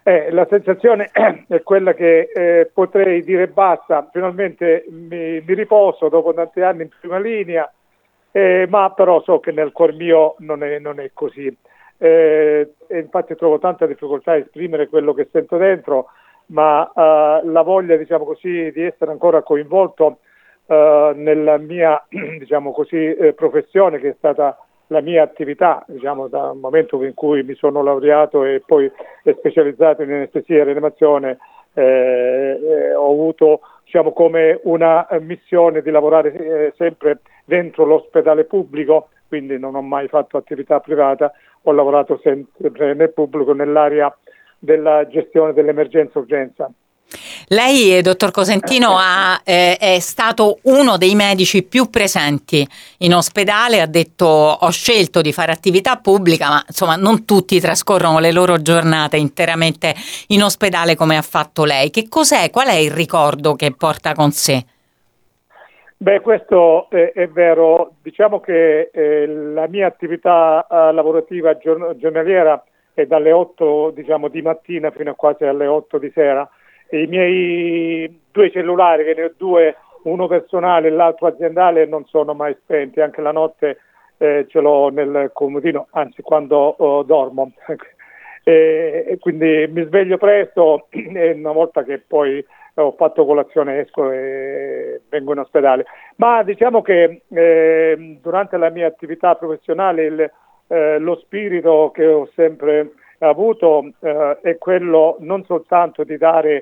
La sensazione è quella che potrei dire basta, finalmente mi riposo dopo tanti anni in prima linea, ma però so che nel cuor mio non è così. E infatti trovo tanta difficoltà a esprimere quello che sento dentro, ma la voglia, diciamo così, di essere ancora coinvolto nella mia, diciamo così, professione, che è stata la mia attività, diciamo, dal momento in cui mi sono laureato e poi specializzato in anestesia e rianimazione, ho avuto, diciamo, come una missione di lavorare sempre dentro l'ospedale pubblico, quindi non ho mai fatto attività privata, ho lavorato sempre nel pubblico, nell'area della gestione dell'emergenza-urgenza. Lei, dottor Cosentino, è stato uno dei medici più presenti in ospedale, ha detto ho scelto di fare attività pubblica, ma insomma non tutti trascorrono le loro giornate interamente in ospedale come ha fatto lei. Che cos'è? Qual è il ricordo che porta con sé? Beh, questo è vero. Diciamo che la mia attività lavorativa giornaliera è dalle 8, diciamo, di mattina fino a quasi alle 8 di sera. E i miei 2 cellulari, che ne ho 2, uno personale e l'altro aziendale, non sono mai spenti. Anche la notte ce l'ho nel comodino, anzi quando dormo. E quindi mi sveglio presto e una volta che poi ho fatto colazione esco e vengo in ospedale. Ma diciamo che durante la mia attività professionale lo spirito che ho sempre avuto è quello non soltanto di dare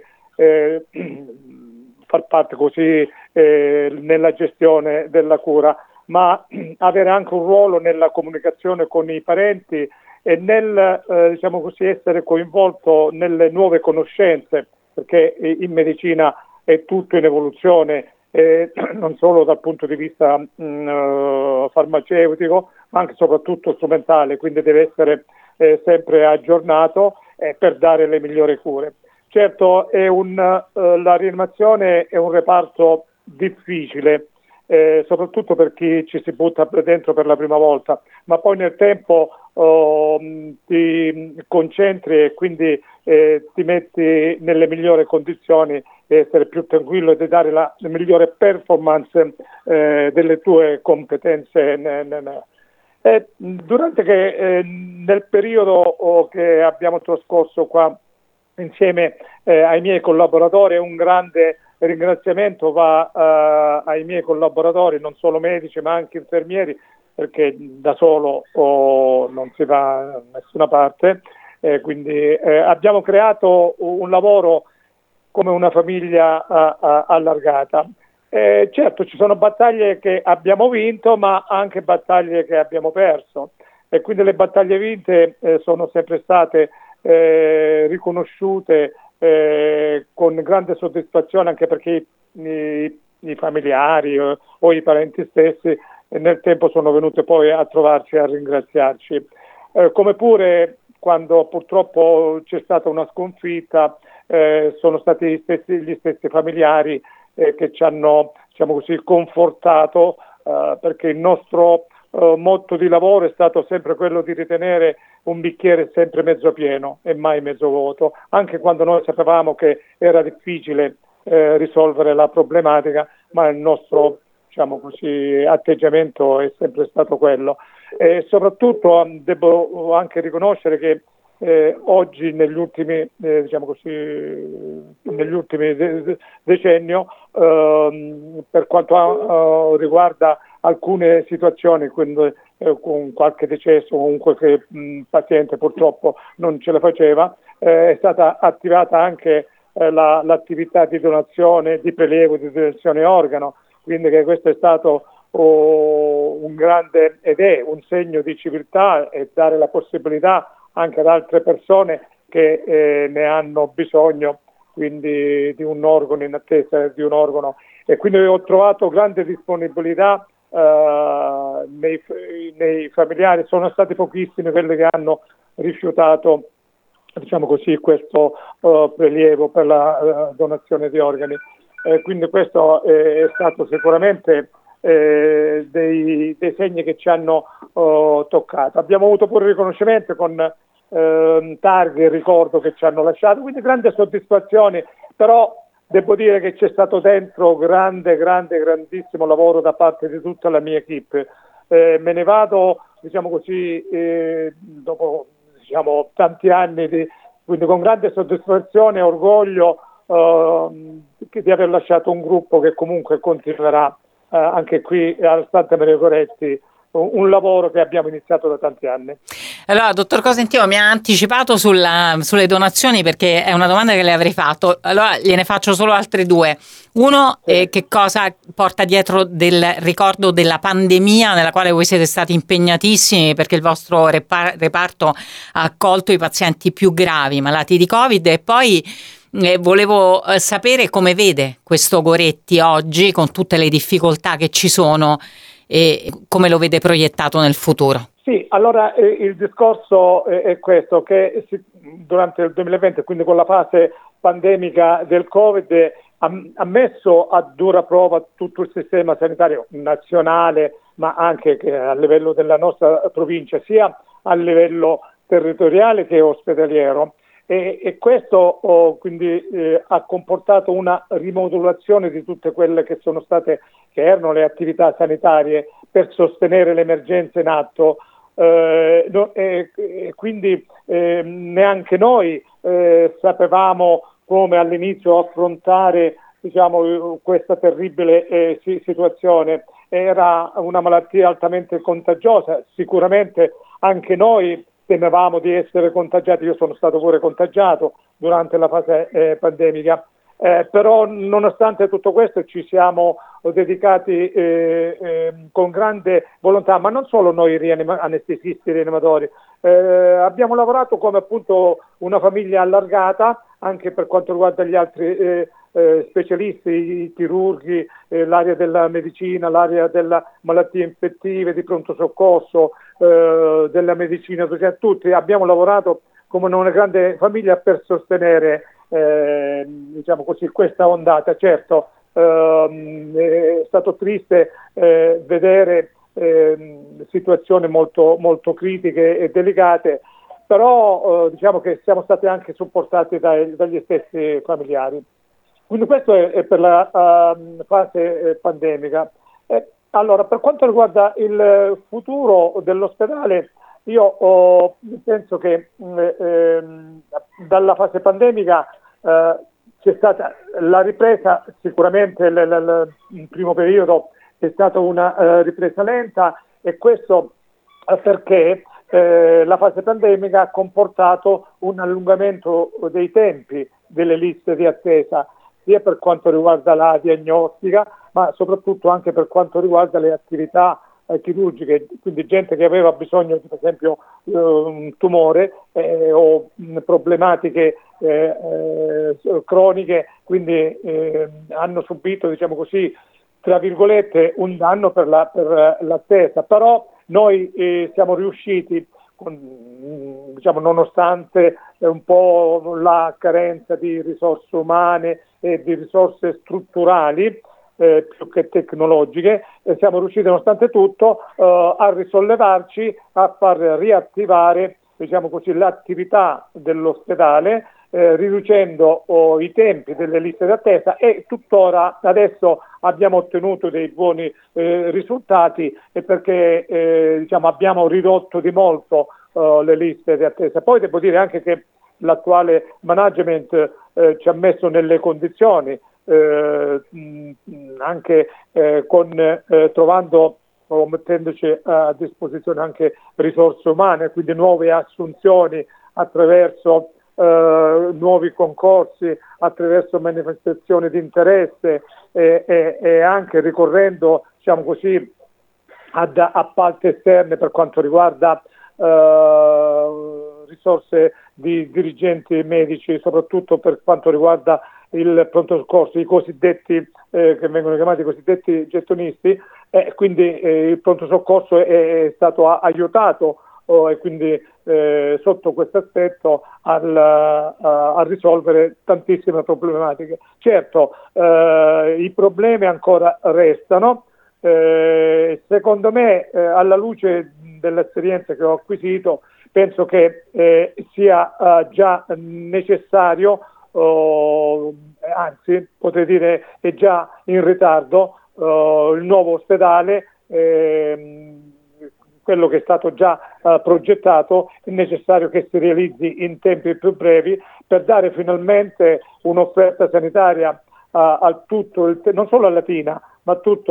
far parte così nella gestione della cura, ma avere anche un ruolo nella comunicazione con i parenti e nel diciamo così, essere coinvolto nelle nuove conoscenze, perché in medicina è tutto in evoluzione, non solo dal punto di vista farmaceutico, ma anche e soprattutto strumentale, quindi deve essere sempre aggiornato per dare le migliori cure. Certo, la rianimazione è un reparto difficile, soprattutto per chi ci si butta dentro per la prima volta, ma poi nel tempo ti concentri e quindi ti metti nelle migliori condizioni di essere più tranquillo e di dare la migliore performance delle tue competenze. Nel periodo che abbiamo trascorso qua insieme ai miei collaboratori, un grande ringraziamento va ai miei collaboratori, non solo medici ma anche infermieri, perché da solo non si va da nessuna parte, quindi abbiamo creato un lavoro come una famiglia allargata. Certo, ci sono battaglie che abbiamo vinto, ma anche battaglie che abbiamo perso, e quindi le battaglie vinte sono sempre state riconosciute con grande soddisfazione, anche perché i familiari o i parenti stessi nel tempo sono venuti poi a trovarci e a ringraziarci. Come pure quando purtroppo c'è stata una sconfitta, sono stati gli stessi familiari che ci hanno, diciamo così, confortato, perché il nostro motto di lavoro è stato sempre quello di ritenere un bicchiere sempre mezzo pieno e mai mezzo vuoto, anche quando noi sapevamo che era difficile risolvere la problematica, ma il nostro, diciamo così, atteggiamento è sempre stato quello. E soprattutto devo anche riconoscere che oggi negli ultimi decennio, per quanto riguarda alcune situazioni, quindi con qualche decesso, comunque che il paziente purtroppo non ce la faceva, è stata attivata anche l'attività di donazione, di prelievo, di donazione organo, quindi che questo è stato un grande ed è un segno di civiltà, e dare la possibilità anche ad altre persone che ne hanno bisogno, quindi di un organo, in attesa di un organo. E quindi ho trovato grande disponibilità nei familiari. Sono stati pochissimi quelli che hanno rifiutato, diciamo così, questo prelievo per la donazione di organi. Quindi questo è stato sicuramente dei segni che ci hanno toccato. Abbiamo avuto pure riconoscimento con targhe e ricordo che ci hanno lasciato, quindi grande soddisfazione, però devo dire che c'è stato dentro grandissimo lavoro da parte di tutta la mia equipe. Me ne vado, diciamo così, dopo tanti anni, quindi con grande soddisfazione e orgoglio di aver lasciato un gruppo che comunque continuerà anche qui al Santa Maria Goretti, un lavoro che abbiamo iniziato da tanti anni. Allora, dottor Cosentino mi ha anticipato sulle donazioni, perché è una domanda che le avrei fatto. Allora gliene faccio solo altre due. Uno, che cosa porta dietro del ricordo della pandemia nella quale voi siete stati impegnatissimi, perché il vostro reparto ha accolto i pazienti più gravi, malati di Covid, e poi volevo sapere come vede questo Goretti oggi, con tutte le difficoltà che ci sono, e come lo vede proiettato nel futuro. Sì, allora il discorso è questo, che durante il 2020, quindi con la fase pandemica del Covid, ha messo a dura prova tutto il sistema sanitario nazionale, ma anche a livello della nostra provincia, sia a livello territoriale che ospedaliero. E questo quindi ha comportato una rimodulazione di tutte quelle che erano le attività sanitarie per sostenere l'emergenza in atto, quindi neanche noi sapevamo come all'inizio affrontare, diciamo, questa terribile situazione. Era una malattia altamente contagiosa, sicuramente anche noi temevamo di essere contagiati. Io sono stato pure contagiato durante la fase pandemica, però nonostante tutto questo ci siamo dedicati con grande volontà, ma non solo noi anestesisti, rianimatori, abbiamo lavorato come appunto una famiglia allargata anche per quanto riguarda gli altri specialisti, i chirurghi, l'area della medicina, l'area delle malattie infettive, di pronto soccorso, della medicina, tutti abbiamo lavorato come una grande famiglia per sostenere diciamo così questa ondata. Certo, è stato triste vedere situazioni molto, molto critiche e delicate, però diciamo che siamo stati anche supportati dagli stessi familiari. Quindi questo è per la fase pandemica. Allora, per quanto riguarda il futuro dell'ospedale, io penso che dalla fase pandemica c'è stata la ripresa. Sicuramente il primo periodo è stata una ripresa lenta, e questo perché la fase pandemica ha comportato un allungamento dei tempi delle liste di attesa, sia per quanto riguarda la diagnostica, ma soprattutto anche per quanto riguarda le attività chirurgiche, quindi gente che aveva bisogno di, per esempio, un tumore o problematiche croniche, quindi hanno subito, diciamo così, tra virgolette, un danno per l'attesa. Però noi siamo riusciti, diciamo, nonostante un po' la carenza di risorse umane e di risorse strutturali più che tecnologiche, siamo riusciti nonostante tutto a risollevarci, a far riattivare, diciamo così, l'attività dell'ospedale, riducendo i tempi delle liste d'attesa, e tuttora adesso abbiamo ottenuto dei buoni risultati, perché diciamo, abbiamo ridotto di molto le liste di attesa. Poi devo dire anche che l'attuale management ci ha messo nelle condizioni, anche trovando o mettendoci a disposizione anche risorse umane, quindi nuove assunzioni attraverso nuovi concorsi, attraverso manifestazioni di interesse, e anche ricorrendo, diciamo così, ad appalti esterne per quanto riguarda risorse di dirigenti medici, soprattutto per quanto riguarda il pronto soccorso, i cosiddetti che vengono chiamati i cosiddetti gettonisti, quindi il pronto soccorso è stato aiutato e quindi sotto questo aspetto a risolvere tantissime problematiche. Certo, i problemi ancora restano. Secondo me, alla luce dell'esperienza che ho acquisito, penso che sia già necessario, anzi potrei dire è già in ritardo, il nuovo ospedale, quello che è stato già progettato, è necessario che si realizzi in tempi più brevi per dare finalmente un'offerta sanitaria a tutto non solo a Latina, ma a tutta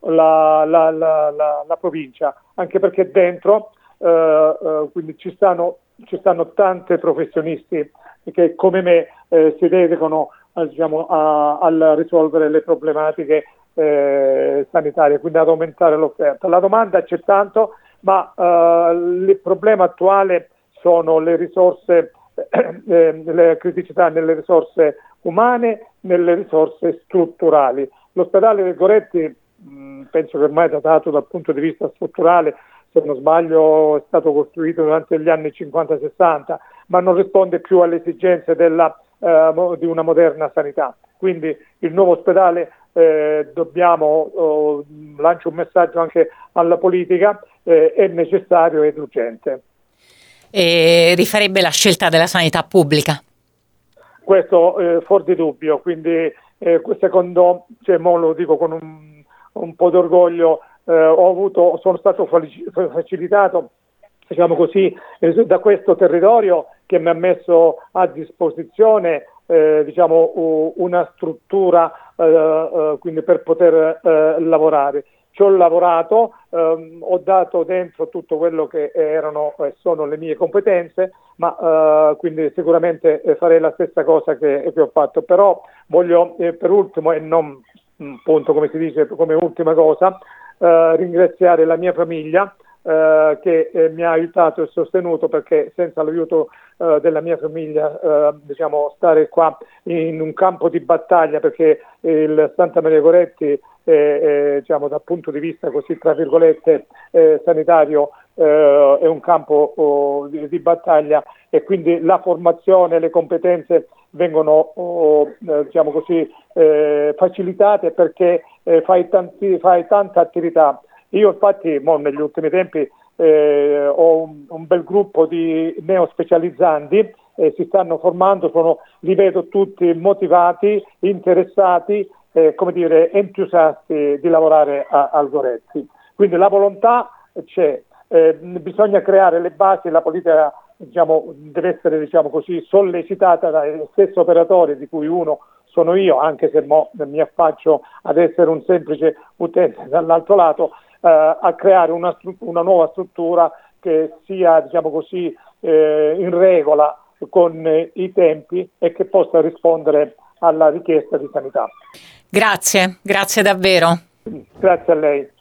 la provincia, anche perché dentro quindi ci stanno tanti professionisti che come me si dedicano a risolvere le problematiche sanitarie, quindi ad aumentare l'offerta. La domanda c'è tanto, ma il problema attuale sono le risorse, le criticità nelle risorse umane, nelle risorse strutturali. L'ospedale del Goretti penso che ormai è datato dal punto di vista strutturale, se non sbaglio è stato costruito durante gli anni 50-60, ma non risponde più alle esigenze di una moderna sanità. Quindi il nuovo ospedale lancio un messaggio anche alla politica, è necessario ed urgente. E rifarebbe la scelta della sanità pubblica? Questo fuori di dubbio, quindi secondo, mo lo dico con un po' d'orgoglio, sono stato facilitato, diciamo così, da questo territorio che mi ha messo a disposizione una struttura quindi per poter lavorare. Ci ho lavorato, ho dato dentro tutto quello che erano e sono le mie competenze, ma quindi sicuramente farei la stessa cosa che ho fatto. Però voglio per ultimo, e non appunto come si dice come ultima cosa, ringraziare la mia famiglia che mi ha aiutato e sostenuto, perché senza l'aiuto della mia famiglia stare qua in un campo di battaglia, perché il Santa Maria Goretti dal punto di vista così tra virgolette sanitario è un campo di battaglia, e quindi la formazione, le competenze vengono facilitate, perché fai tanta attività. Io infatti negli ultimi tempi ho un bel gruppo di neospecializzanti, si stanno formando, li vedo tutti motivati, interessati, entusiasti di lavorare al Goretti. Quindi la volontà c'è, bisogna creare le basi, la politica deve essere sollecitata dagli stessi operatori, di cui uno sono io, anche se mi affaccio ad essere un semplice utente dall'altro lato, a creare una nuova struttura che sia in regola con i tempi e che possa rispondere alla richiesta di sanità. Grazie davvero. Grazie a lei.